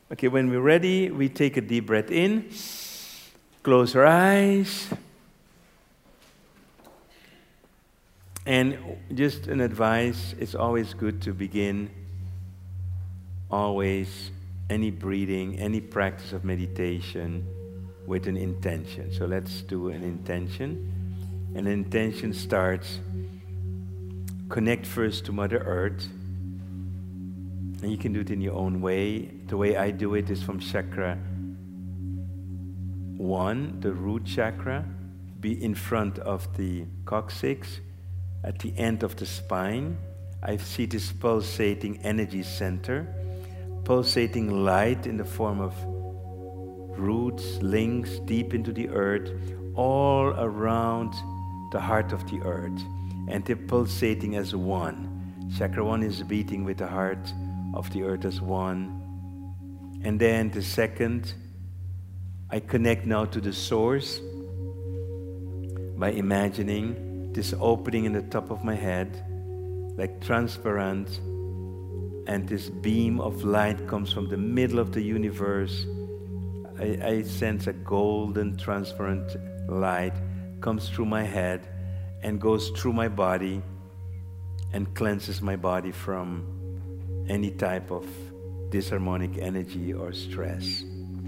Okay, when we're ready, we take a deep breath in, close our eyes, and just an advice, it's always good to begin always any breathing, any practice of meditation with an intention. So let's do an intention. And the intention starts, connect first to Mother Earth. And you can do it in your own way. The way I do it is from chakra 1, the root chakra, be in front of the coccyx, at the end of the spine. I see this pulsating energy center, pulsating light in the form of roots, links deep into the earth, all around the heart of the earth. And they're pulsating as one. Chakra 1 is beating with the heart of the earth as one. And then the second, I connect now to the source by imagining this opening in the top of my head, like transparent, and this beam of light comes from the middle of the universe. I sense a golden transparent light comes through my head and goes through my body and cleanses my body from any type of disharmonic energy or stress.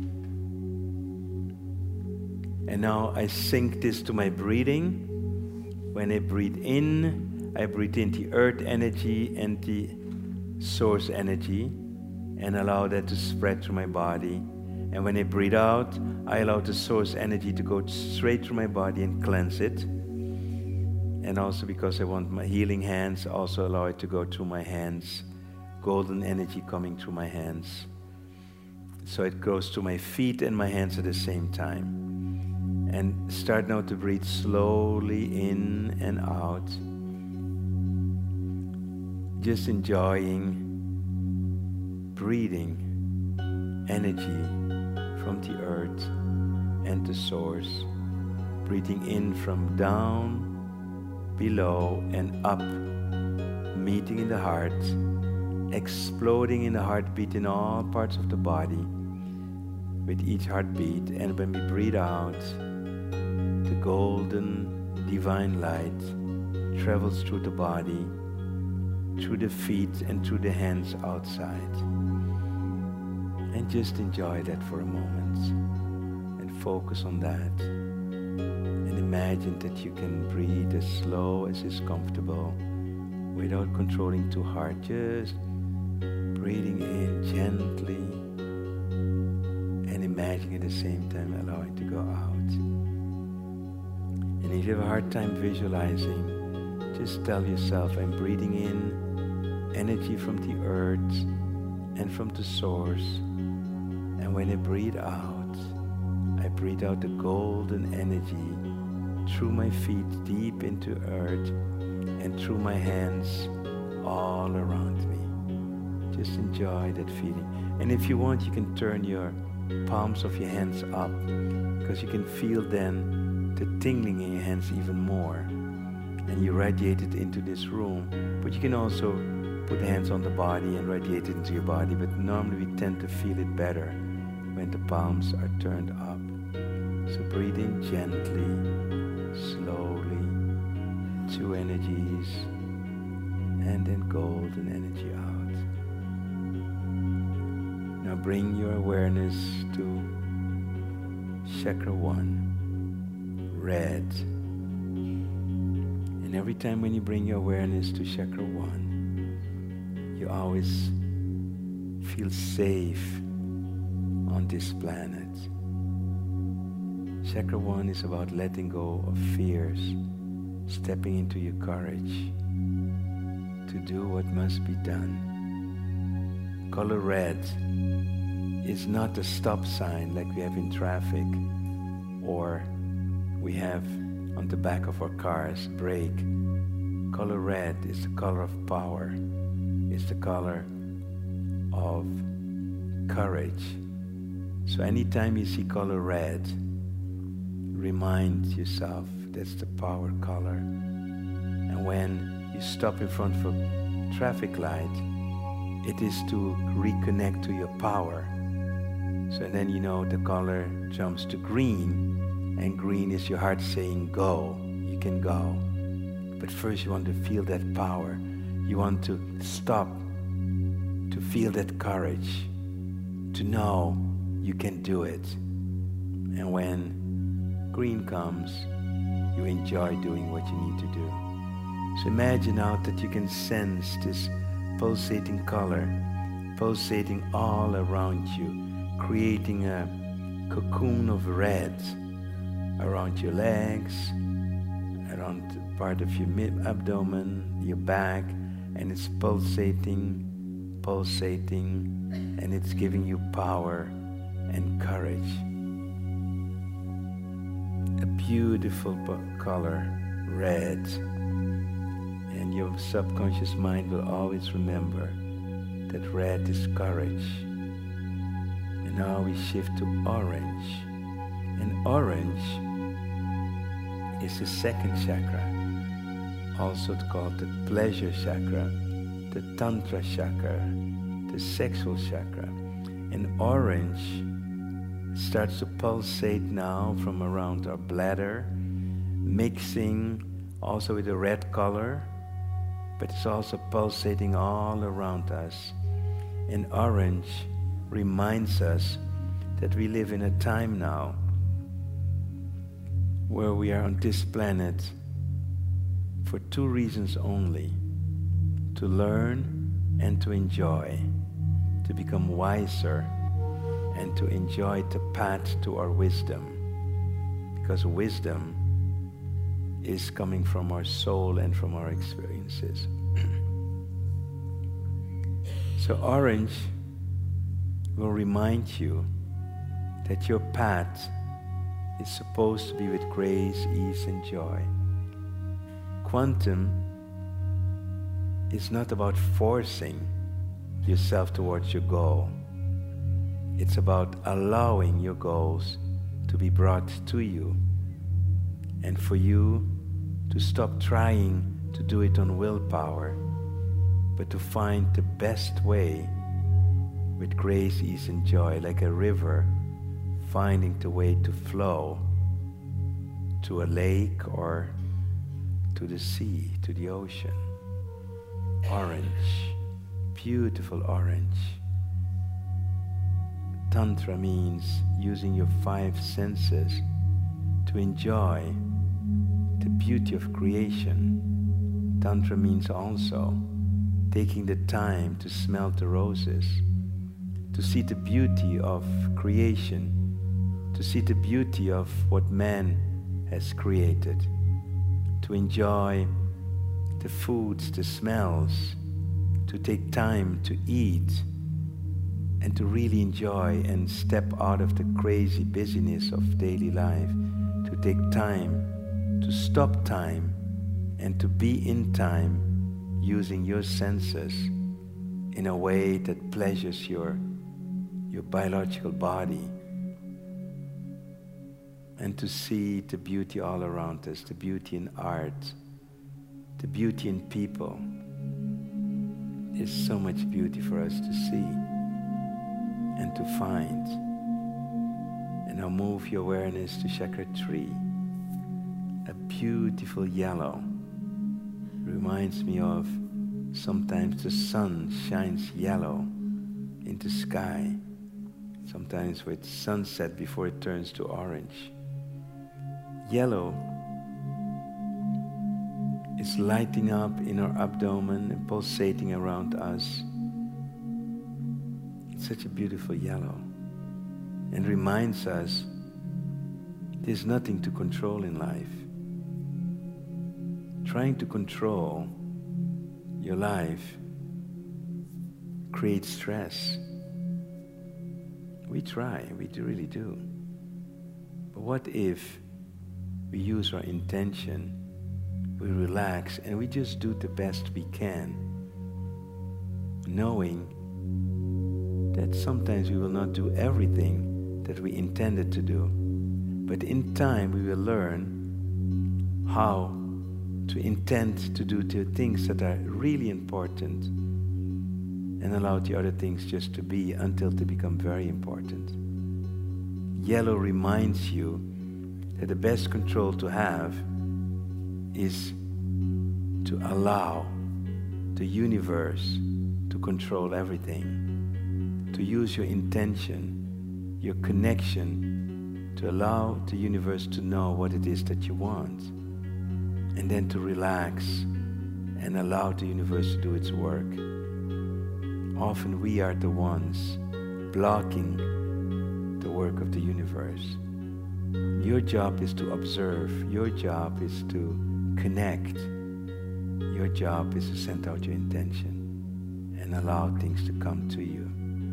And now I sync this to my breathing. When I breathe in the earth energy and the source energy and allow that to spread through my body. And when I breathe out, I allow the source energy to go straight through my body and cleanse it. And also because I want my healing hands, also allow it to go through my hands. Golden energy coming through my hands. So it goes to my feet and my hands at the same time. And start now to breathe slowly in and out. Just enjoying breathing energy from the earth and the source. Breathing in from down, below, and up. Meeting in the heart. Exploding in the heartbeat in all parts of the body with each heartbeat. And when we breathe out, the golden divine light travels through the body, through the feet and through the hands outside. And just enjoy that for a moment and focus on that. And imagine that you can breathe as slow as is comfortable without controlling too hard. Just breathing in gently and imagining at the same time allowing to go out. And if you have a hard time visualizing, just tell yourself, I'm breathing in energy from the earth and from the source. And when I breathe out the golden energy through my feet deep into earth and through my hands all around me. Just enjoy that feeling. And if you want, you can turn your palms of your hands up because you can feel then the tingling in your hands even more. And you radiate it into this room. But you can also put the hands on the body and radiate it into your body. But normally we tend to feel it better when the palms are turned up. So breathe in gently, slowly, 2 energies, and then golden energy out. Now bring your awareness to chakra 1, red. And every time when you bring your awareness to chakra 1, you always feel safe on this planet. Chakra 1 is about letting go of fears, stepping into your courage to do what must be done. Color red is not a stop sign like we have in traffic or we have on the back of our cars, brake. Color red is the color of power. It's the color of courage. So anytime you see color red, remind yourself that's the power color. And when you stop in front of a traffic light, it is to reconnect to your power, So then you know the color jumps to green, and green is your heart saying go, you can go. But first you want to feel that power. You want to stop, to feel that courage, to know you can do it. And when green comes, you enjoy doing what you need to do. So imagine now that you can sense this pulsating color, pulsating all around you, creating a cocoon of red around your legs, around part of your abdomen, your back, and it's pulsating, pulsating, and it's giving you power and courage. A beautiful color, red. And your subconscious mind will always remember that red is courage. And now we shift to orange. And orange is the second chakra, also called the pleasure chakra, the tantra chakra, the sexual chakra. And orange starts to pulsate now from around our bladder, mixing also with the red color, but it's also pulsating all around us. And orange reminds us that we live in a time now where we are on this planet for two reasons only: to learn and to enjoy, to become wiser and to enjoy the path to our wisdom. Because wisdom is coming from our soul and from our experiences. So orange will remind you that your path is supposed to be with grace, ease, and joy. Quantum is not about forcing yourself towards your goal. It's about allowing your goals to be brought to you, and for you to stop trying to do it on willpower, but to find the best way with grace, ease, and joy, like a river finding the way to flow to a lake or to the sea, to the ocean. Orange, beautiful orange. Tantra means using your five senses to enjoy the beauty of creation. Tantra means also taking the time to smell the roses, to see the beauty of creation, to see the beauty of what man has created, to enjoy the foods, the smells, to take time to eat, and to really enjoy and step out of the crazy busyness of daily life, to take time, to stop time, and to be in time using your senses in a way that pleasures your biological body, and to see the beauty all around us, the beauty in art, the beauty in people. There's so much beauty for us to see and to find. And now move your awareness to chakra 3. A beautiful yellow. Reminds me of sometimes the sun shines yellow in the sky. Sometimes with sunset before it turns to orange. Yellow is lighting up in our abdomen and pulsating around us. It's such a beautiful yellow, and reminds us there's nothing to control in life. Trying to control your life creates stress. We try, we really do. But what if we use our intention, we relax, and we just do the best we can, knowing that sometimes we will not do everything that we intended to do, but in time we will learn how to intend to do the things that are really important and allow the other things just to be until they become very important. Yellow reminds you that the best control to have is to allow the universe to control everything, to use your intention, your connection, to allow the universe to know what it is that you want, and then to relax and allow the universe to do its work. Often we are the ones blocking the work of the universe. Your job is to observe. Your job is to connect. Your job is to send out your intention and allow things to come to you.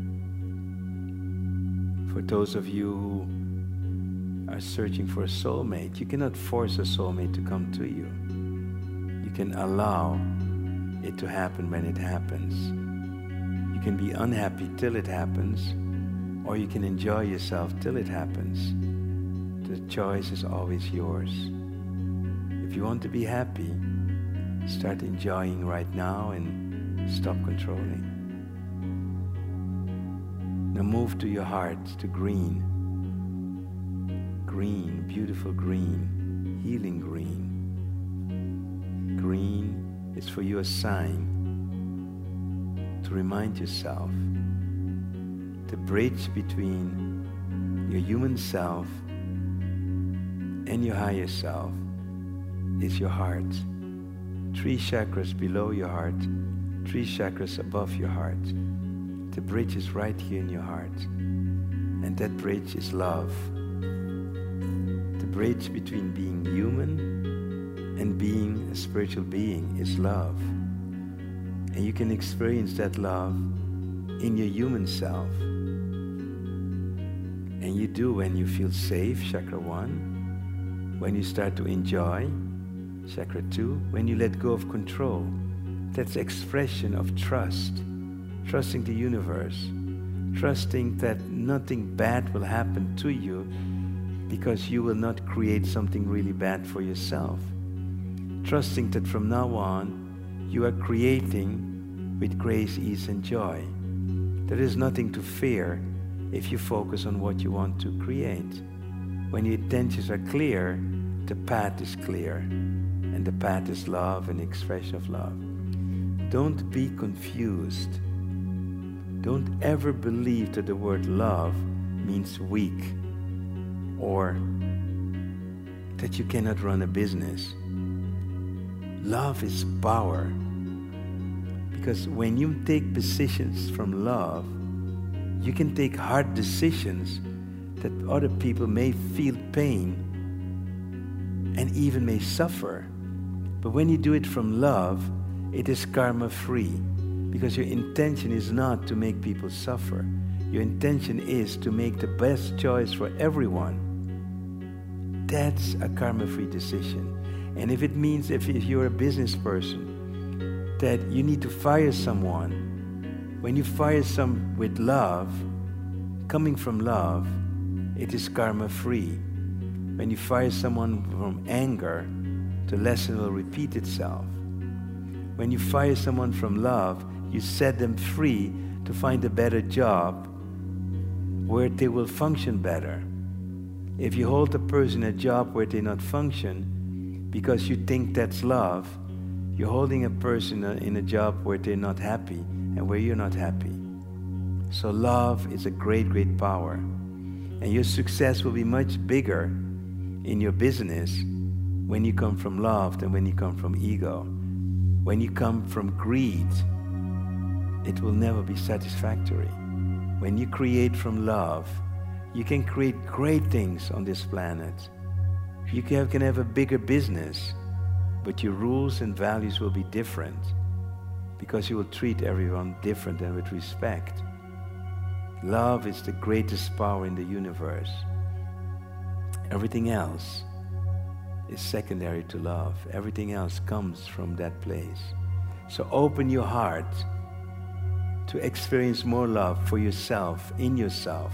For those of you who are searching for a soulmate, you cannot force a soulmate to come to you. You can allow it to happen when it happens. You can be unhappy till it happens, or you can enjoy yourself till it happens. The choice is always yours. If you want to be happy, start enjoying right now and stop controlling. Now move to your heart, to green. Green, beautiful green, healing green. Green is for you a sign to remind yourself the bridge between your human self and your higher self is your heart. 3 chakras below your heart, 3 chakras above your heart. The bridge is right here in your heart. And that bridge is love. The bridge between being human and being a spiritual being is love. And you can experience that love in your human self. And you do when you feel safe, chakra 1. When you start to enjoy, chakra 2. When you let go of control, that's expression of trust. Trusting the universe. Trusting that nothing bad will happen to you because you will not create something really bad for yourself. Trusting that from now on, you are creating with grace, ease, and joy. There is nothing to fear if you focus on what you want to create. When your intentions are clear, the path is clear. And the path is love and expression of love. Don't be confused. Don't ever believe that the word love means weak or that you cannot run a business. Love is power. Because when you take decisions from love, you can take hard decisions that other people may feel pain and even may suffer. But when you do it from love, it is karma-free. Because your intention is not to make people suffer. Your intention is to make the best choice for everyone. That's a karma-free decision. And if it means if you're a business person, that you need to fire someone, when you fire someone with love, coming from love, it is karma-free. When you fire someone from anger, the lesson will repeat itself. When you fire someone from love, you set them free to find a better job where they will function better. If you hold a person in a job where they not function because you think that's love, you're holding a person in a job where they're not happy and where you're not happy. So love is a great, great power. And your success will be much bigger in your business when you come from love than when you come from ego. When you come from greed, it will never be satisfactory. When you create from love, you can create great things on this planet. You can have a bigger business, but your rules and values will be different because you will treat everyone different and with respect. Love is the greatest power in the universe. Everything else is secondary to love. Everything else comes from that place. So open your heart to experience more love for yourself, in yourself.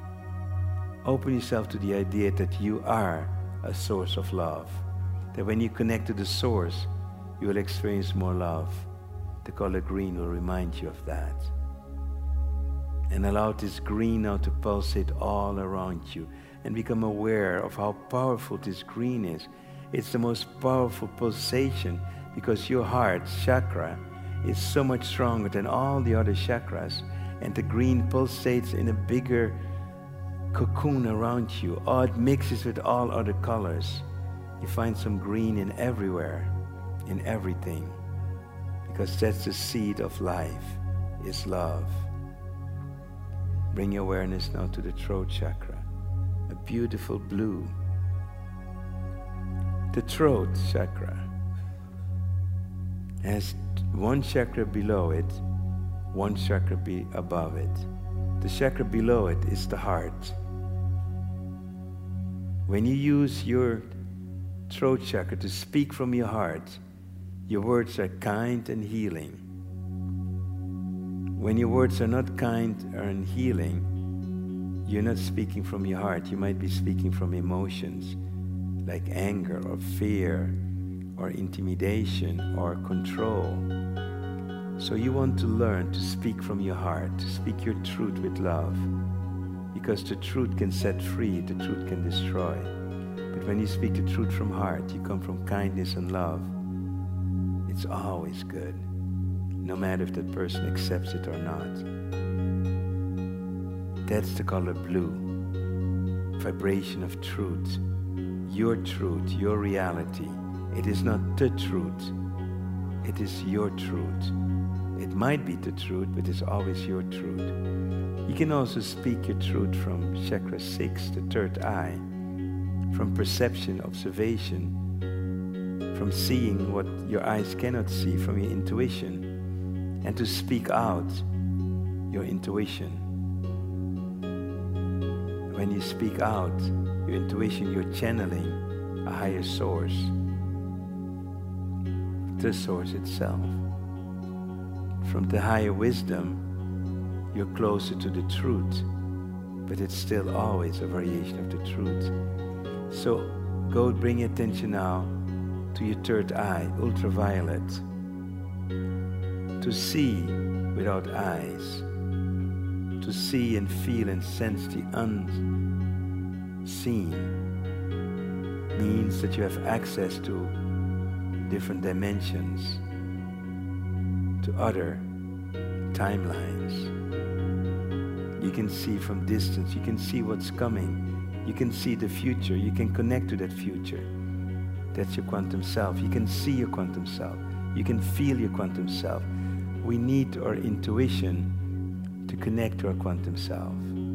Open yourself to the idea that you are a source of love. That when you connect to the source, you will experience more love. The color green will remind you of that. And allow this green now to pulsate all around you. And become aware of how powerful this green is. It's the most powerful pulsation because your heart chakra is so much stronger than all the other chakras. And the green pulsates in a bigger cocoon around you. Oh, it mixes with all other colors. You find some green in everywhere, in everything. Because that's the seed of life, is love. Bring your awareness now to the throat chakra. A beautiful blue. The throat chakra has one chakra below it, one chakra above it. The chakra below it is the heart. When you use your throat chakra to speak from your heart, your words are kind and healing. When your words are not kind or healing, you're not speaking from your heart. You might be speaking from emotions like anger or fear or intimidation or control. So you want to learn to speak from your heart, to speak your truth with love. Because the truth can set free, the truth can destroy. But when you speak the truth from heart, you come from kindness and love. It's always good, no matter if that person accepts it or not. That's the color blue, vibration of truth, your reality. It is not the truth, it is your truth. It might be the truth, but it's always your truth. You can also speak your truth from chakra 6, the third eye, from perception, observation, from seeing what your eyes cannot see, from your intuition, and to speak out your intuition. When you speak out your intuition, you're channeling a higher source, the source itself. From the higher wisdom, you're closer to the truth, but it's still always a variation of the truth. So go bring your attention now to your third eye, ultraviolet, to see without eyes, to see and feel and sense the unseen, means that you have access to different dimensions, to other timelines. You can see from distance, you can see what's coming, you can see the future, you can connect to that future. That's your quantum self. You can see your quantum self. You can feel your quantum self. We need our intuition to connect to our quantum self.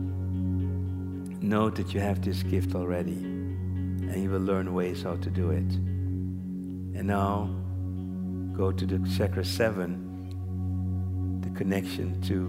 Know that you have this gift already, and you will learn ways how to do it. And now, go to the chakra 7, the connection to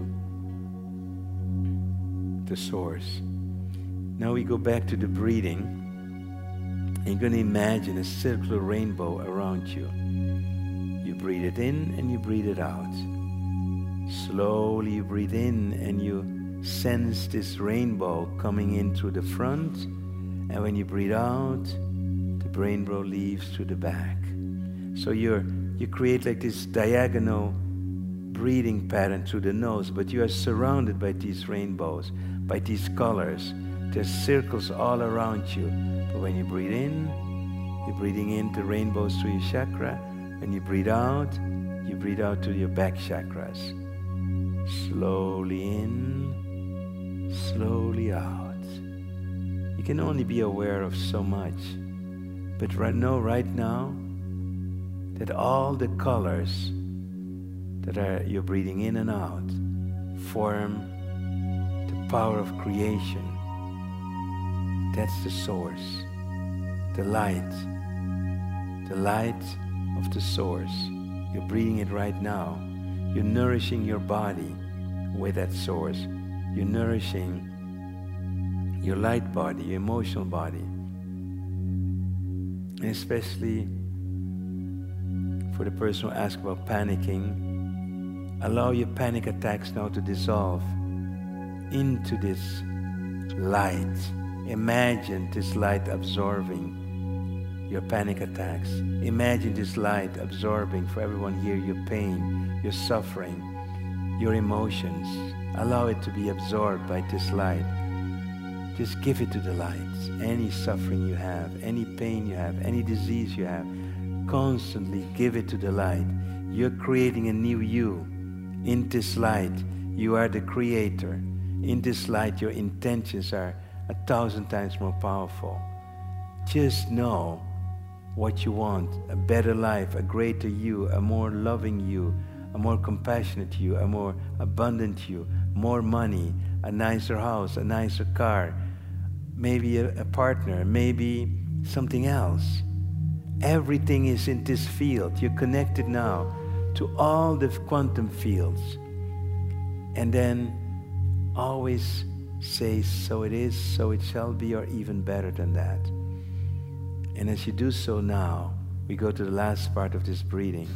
the source. Now we go back to the breathing, and you're going to imagine a circular rainbow around you. You breathe it in and you breathe it out. Slowly you breathe in and you sense this rainbow coming in through the front, and when you breathe out, the rainbow leaves through the back. So you create like this diagonal breathing pattern through the nose, but you are surrounded by these rainbows, by these colors. There's circles all around you. But when you breathe in, you're breathing in the rainbows through your chakra. When you breathe out to your back chakras. Slowly in, slowly out. You can only be aware of so much. But right now, that all the colors that you're breathing in and out form the power of creation. That's the source, the light of the source. You're breathing it right now. You're nourishing your body with that source. You're nourishing your light body, your emotional body. And especially for the person who asks about panicking, allow your panic attacks now to dissolve into this light. Imagine this light absorbing your panic attacks. Imagine this light absorbing for everyone here your pain, your suffering, your emotions. Allow it to be absorbed by this light. Just give it to the light. Any suffering you have, any pain you have, any disease you have, constantly give it to the light. You're creating a new you. In this light, you are the creator. In this light, your intentions are 1,000 times more powerful. Just know what you want: a better life, a greater you, a more loving you, a more compassionate you, a more abundant you, more money, a nicer house, a nicer car, maybe a partner, maybe something else. Everything is in this field. You're connected now to all the quantum fields. And then always say, so it is, so it shall be, or even better than that. And as you do so now, we go to the last part of this breathing.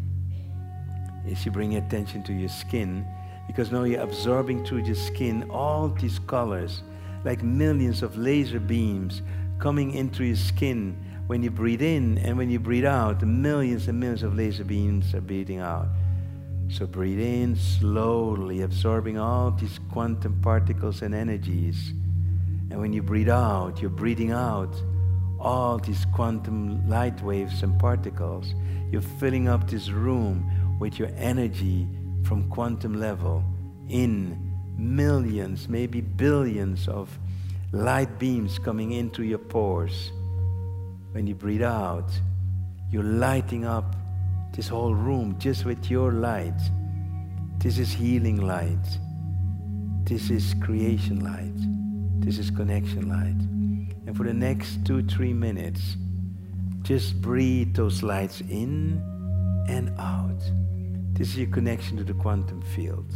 As you bring attention to your skin, because now you're absorbing through your skin all these colors, like millions of laser beams coming into your skin. When you breathe in and when you breathe out, millions and millions of laser beams are breathing out. So breathe in slowly, absorbing all these quantum particles and energies. And when you breathe out, you're breathing out all these quantum light waves and particles. You're filling up this room with your energy from quantum level in millions, maybe billions of light beams coming into your pores. When you breathe out, you're lighting up this whole room just with your light. This is healing light. This is creation light. This is connection light. And for the next 2-3 minutes, just breathe those lights in and out. This is your connection to the quantum field.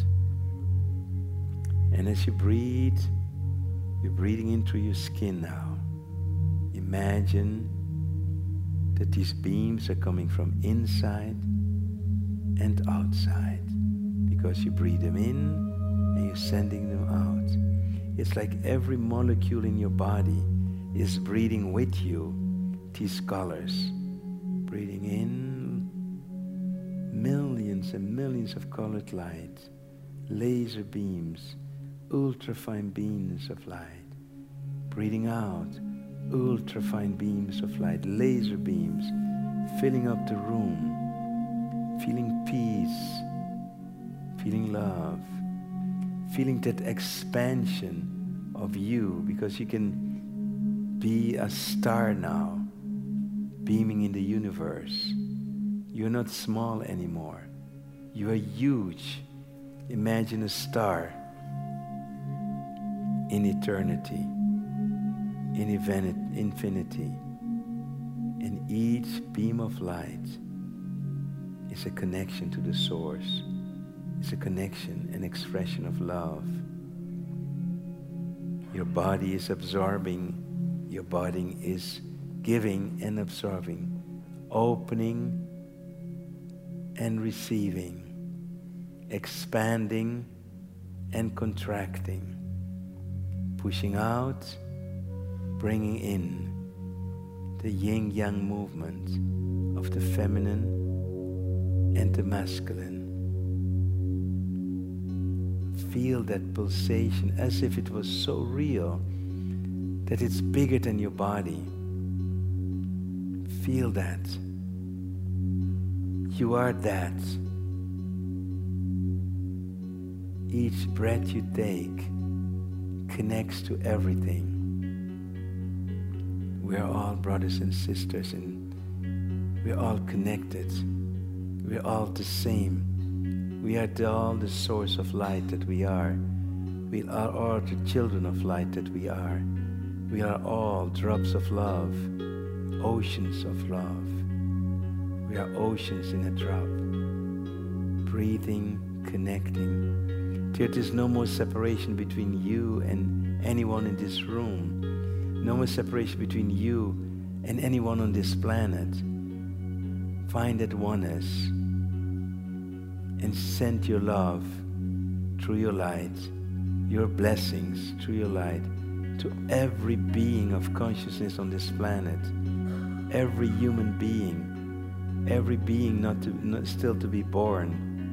And as you breathe, you're breathing into your skin now. Imagine that these beams are coming from inside and outside, because you breathe them in and you're sending them out. It's like every molecule in your body is breathing with you these colors. Breathing in millions and millions of colored light, laser beams, ultrafine beams of light. Breathing out ultrafine beams of light, laser beams, filling up the room, feeling peace, feeling love, feeling that expansion of you, because you can be a star now, beaming in the universe. You're not small anymore. You are huge. Imagine a star in eternity, in infinity. And each beam of light is a connection to the source. It's a connection, an expression of love. Your body is absorbing. Your body is giving and absorbing, opening and receiving, expanding and contracting, pushing out, bringing in the yin-yang movement of the feminine and the masculine. Feel that pulsation as if it was so real that it's bigger than your body. Feel that. You are that. Each breath you take connects to everything. We are all brothers and sisters, and we're all connected. We're all the same. We are all the source of light that we are. We are all the children of light that we are. We are all drops of love, oceans of love. We are oceans in a drop, breathing, connecting. There is no more separation between you and anyone in this room. No more separation between you and anyone on this planet. Find that oneness and send your love through your light, your blessings through your light, to every being of consciousness on this planet, every human being, every being not still to be born,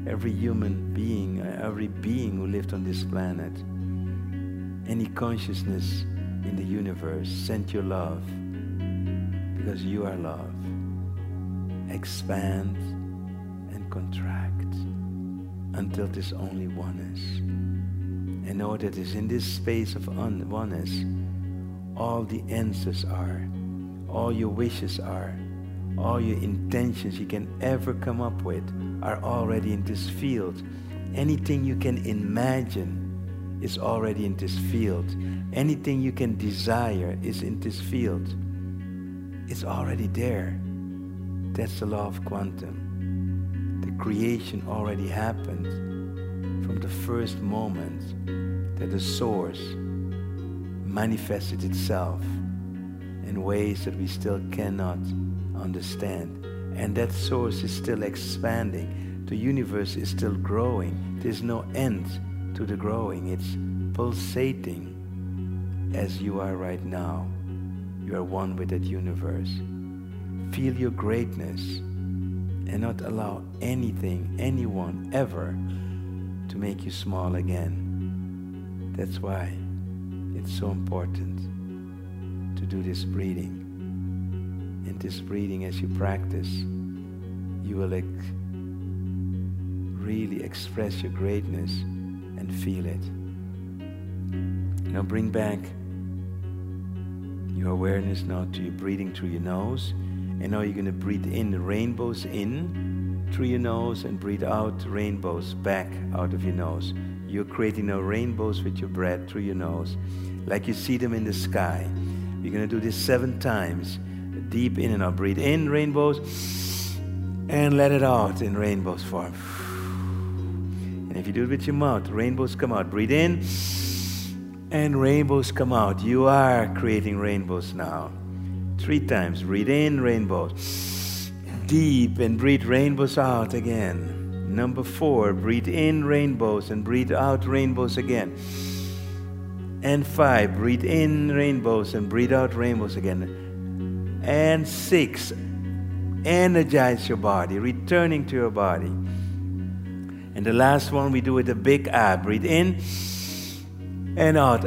every human being, every being who lived on this planet, any consciousness in the universe, send your love, because you are love. Expand and contract until there's only oneness. And know that is in this space of oneness, all the answers are, all your wishes are, all your intentions you can ever come up with are already in this field. Anything you can imagine is already in this field. Anything you can desire is in this field. It's already there. That's the law of quantum. The creation already happened from the first moment that the source manifested itself in ways that we still cannot understand. And that source is still expanding. The universe is still growing. There's no end to the growing. It's pulsating as you are right now. You are one with that universe. Feel your greatness and not allow anything, anyone, ever to make you small again. That's why it's so important to do this breathing. In this breathing, as you practice, you will really express your greatness and feel it. Now bring back your awareness now to your breathing through your nose. And now you're going to breathe in the rainbows in through your nose and breathe out rainbows back out of your nose. You're creating now rainbows with your breath through your nose, like you see them in the sky. You're going to do this 7 times. Deep in and out. Breathe in rainbows and let it out in rainbows form. And if you do it with your mouth, rainbows come out. Breathe in and rainbows come out. You are creating rainbows now. 3 times. Breathe in rainbows. Deep and breathe rainbows out again. Number 4, breathe in rainbows and breathe out rainbows again. And 5, breathe in rainbows and breathe out rainbows again. And 6, energize your body, returning to your body. And the last one we do with a big ah. Breathe in and out.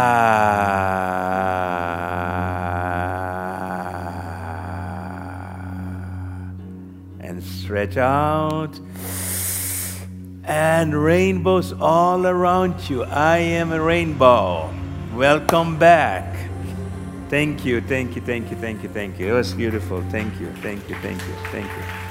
And stretch out. And rainbows all around you. I am a rainbow. Welcome back. Thank you, thank you, thank you, thank you, thank you. It was beautiful. Thank you, thank you, thank you, thank you.